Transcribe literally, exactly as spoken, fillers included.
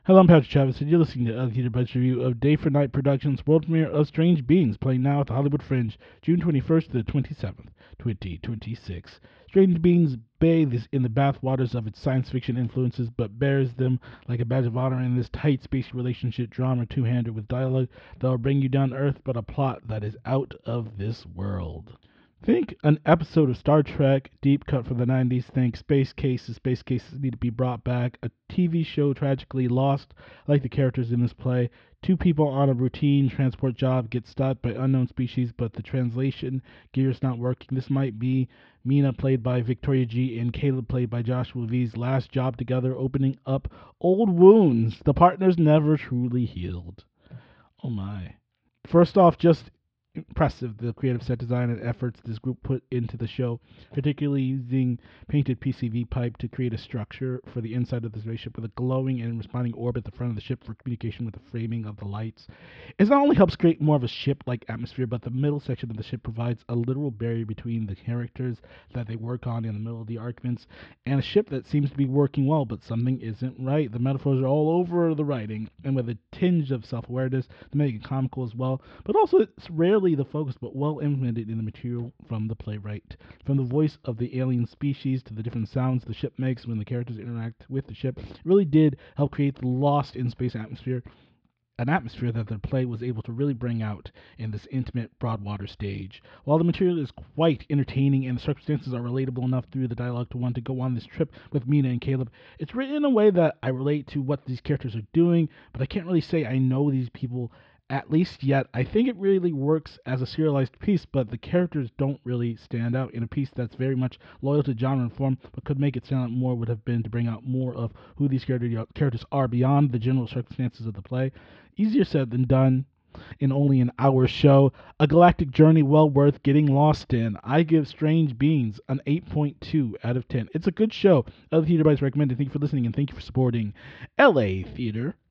Hello, I'm Patrick Travis, and you're listening to Other Theater Bites review of Day for Night Productions' world premiere of Strange Beings, playing now at the Hollywood Fringe, June twenty-first to the twenty-seventh, twenty twenty-six. Strange Beings bathes in the bathwaters of its science fiction influences, but bears them like a badge of honor in this tight, spacey relationship drama two-hander with dialogue that will bring you down to earth, but a plot that is out of this world. Think an episode of Star Trek, deep cut from the nineties. Think space cases, space cases need to be brought back. A T V show tragically lost, like the characters in this play. Two people on a routine transport job get stopped by unknown species, but the translation gear's not working. This might be Mina, played by Victoria G, and Caleb, played by Joshua V's last job together, opening up old wounds the partners never truly healed. Oh my. First off, just impressive the creative set design and efforts this group put into the show, particularly using painted P C V pipe to create a structure for the inside of the spaceship with a glowing and responding orb at the front of the ship for communication with the framing of the lights. It not only helps create more of a ship-like atmosphere, but the middle section of the ship provides a literal barrier between the characters that they work on in the middle of the arguments and a ship that seems to be working well, but something isn't right. The metaphors are all over the writing, and with a tinge of self-awareness to make it comical as well, but also it's rarely the focus, but well implemented in the material from the playwright. From the voice of the alien species to the different sounds the ship makes when the characters interact with the ship, it really did help create the lost in space atmosphere, an atmosphere that the play was able to really bring out in this intimate Broadwater stage. While the material is quite entertaining and the circumstances are relatable enough through the dialogue to want to go on this trip with Mina and Caleb, it's written in a way that I relate to what these characters are doing, but I can't really say I know these people at least yet. I think it really works as a serialized piece, but the characters don't really stand out in a piece that's very much loyal to genre and form, but could make it stand out more would have been to bring out more of who these characters are beyond the general circumstances of the play. Easier said than done in only an hour show. A galactic journey well worth getting lost in. I give Strange Beings an eight point two out of ten. It's a good show. Other Theater Bites recommended. Thank you for listening, and thank you for supporting L A Theater